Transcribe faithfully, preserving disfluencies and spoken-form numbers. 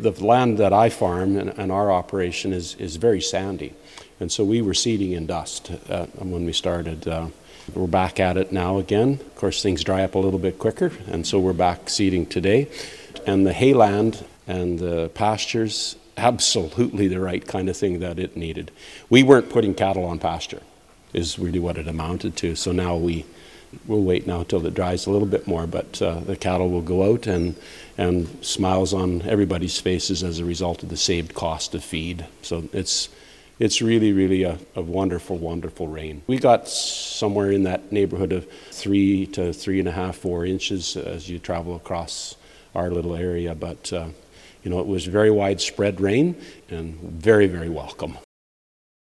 the land that I farm and, and our operation is, is very sandy. And so we were seeding in dust uh, when we started. Uh, we're back at it now again. Of course, things dry up a little bit quicker, and so we're back seeding today. And the hayland and the pastures, absolutely the right kind of thing that it needed. We weren't putting cattle on pasture, is really what it amounted to. So now we, we'll wait now till it dries a little bit more, but uh, the cattle will go out, and, and smiles on everybody's faces as a result of the saved cost of feed. So it's It's really, really a, a wonderful, wonderful rain. We got somewhere in that neighborhood of three to three and a half, four inches as you travel across our little area. But, uh, you know, it was very widespread rain and very, very welcome.